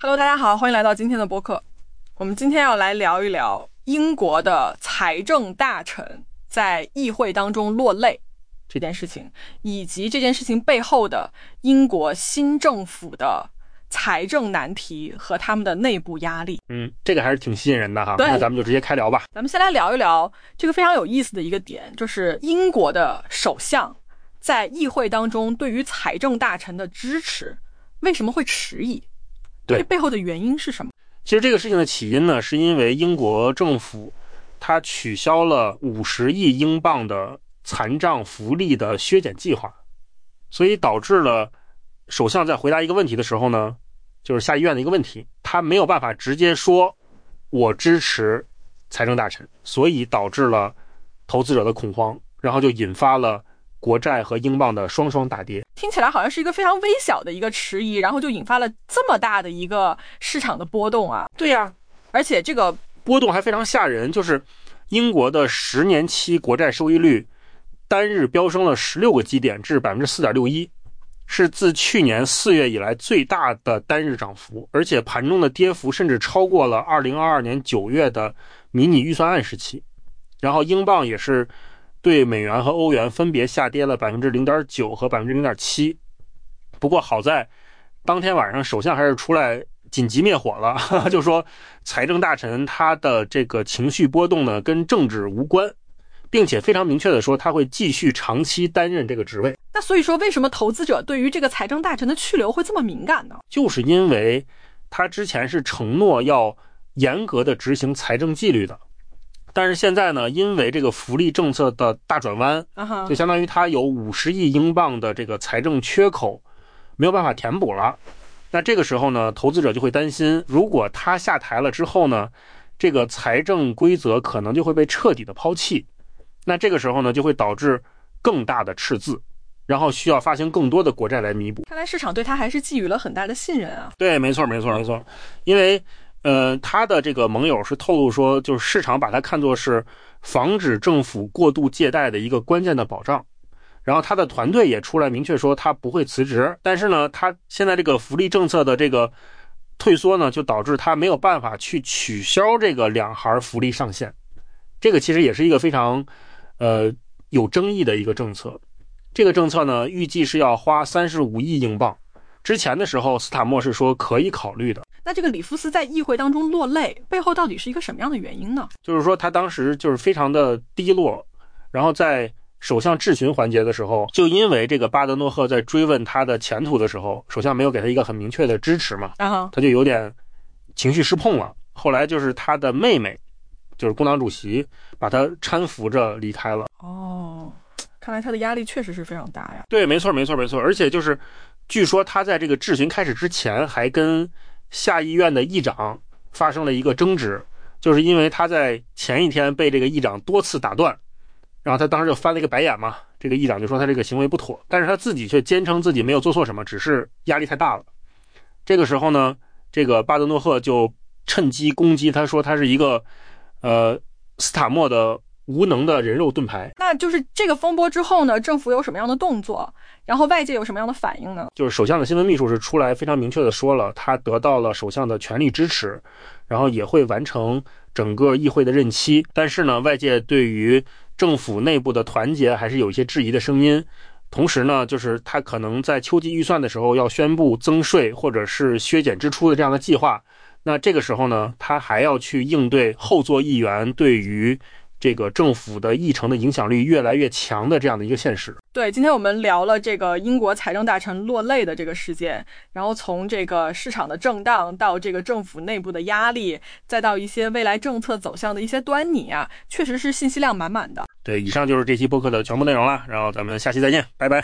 Hello， 大家好，欢迎来到今天的播客。我们今天要来聊一聊英国的财政大臣在议会当中落泪这件事情，以及这件事情背后的英国新政府的财政难题和他们的内部压力。 这个还是挺吸引人的哈。 对， 那咱们就直接开聊吧。 咱们先来聊一聊这个非常有意思的一个点，就是英国的首相在议会当中对于财政大臣的支持为什么会迟疑？ 对， 这背后的原因是什么？ 其实这个事情的起因呢，是因为英国政府它取消了50亿英镑的残障福利的削减计划，所以导致了首相在回答一个问题的时候呢，就是下议院的一个问题，他没有办法直接说我支持财政大臣，所以导致了投资者的恐慌，然后就引发了国债和英镑的双双大跌。 听起来好像是一个非常微小的一个迟疑，然后就引发了这么大的一个市场的波动啊。 对呀， 而且这个波动还非常吓人，就是英国的10年期国债收益率单日飙升了16个基点至 4.61%， 是自去年4月以来最大的单日涨幅，而且盘中的跌幅甚至超过了2022年9月的迷你预算案时期。然后英镑也是对美元和欧元分别下跌了 0.9% 和 0.7%。 不过好在当天晚上首相还是出来紧急灭火了，就说财政大臣他的这个情绪波动呢跟政治无关，并且非常明确的说他会继续长期担任这个职位。 那所以说为什么投资者对于这个财政大臣的去留会这么敏感呢？ 就是因为他之前是承诺要严格的执行财政纪律的，但是现在呢，因为这个福利政策的大转弯，就相当于他有50亿英镑的这个财政缺口没有办法填补了。那这个时候呢，投资者就会担心，如果他下台了之后呢，这个财政规则可能就会被彻底的抛弃。那这个时候呢，就会导致更大的赤字，然后需要发行更多的国债来弥补。 看来市场对他还是寄予了很大的信任啊。 对，没错。因为他的这个盟友是透露说，就是市场把它看作是防止政府过度借贷的一个关键的保障。然后他的团队也出来明确说他不会辞职，但是呢，他现在这个福利政策的这个退缩呢，就导致他没有办法去取消这个2孩福利上限。这个其实也是一个非常有争议的一个政策。这个政策呢，预计是要花35亿英镑。之前的时候，斯塔默是说可以考虑的。 那这个里夫斯在议会当中落泪，背后到底是一个什么样的原因呢？ 就是说他当时就是非常的低落，然后在首相质询环节的时候，就因为这个巴德诺赫在追问他的前途的时候，首相没有给他一个很明确的支持嘛，他就有点情绪失控了。后来就是他的妹妹，就是工党主席，把他搀扶着离开了。 看来他的压力确实是非常大呀。 对，没错。而且就是据说他在这个质询开始之前还跟下议院的议长发生了一个争执，就是因为他在前一天被这个议长多次打断，然后他当时就翻了一个白眼嘛，这个议长就说他这个行为不妥，但是他自己却坚称自己没有做错什么，只是压力太大了。这个时候呢，这个巴德诺赫就趁机攻击他，说他是一个斯塔默的无能的人肉盾牌。 那就是这个风波之后呢，政府有什么样的动作，然后外界有什么样的反应呢？ 就是首相的新闻秘书是出来非常明确的说了，他得到了首相的全力支持，然后也会完成整个议会的任期。但是呢，外界对于政府内部的团结还是有一些质疑的声音。同时呢，就是他可能在秋季预算的时候要宣布增税或者是削减支出的这样的计划。那这个时候呢，他还要去应对后座议员对于这个政府的议程的影响力越来越强的这样的一个现实。 对，今天我们聊了这个英国财政大臣落泪的这个事件，然后从这个市场的震荡到这个政府内部的压力，再到一些未来政策走向的一些端倪啊，确实是信息量满满的。 对，以上就是这期播客的全部内容了，然后咱们下期再见，拜拜。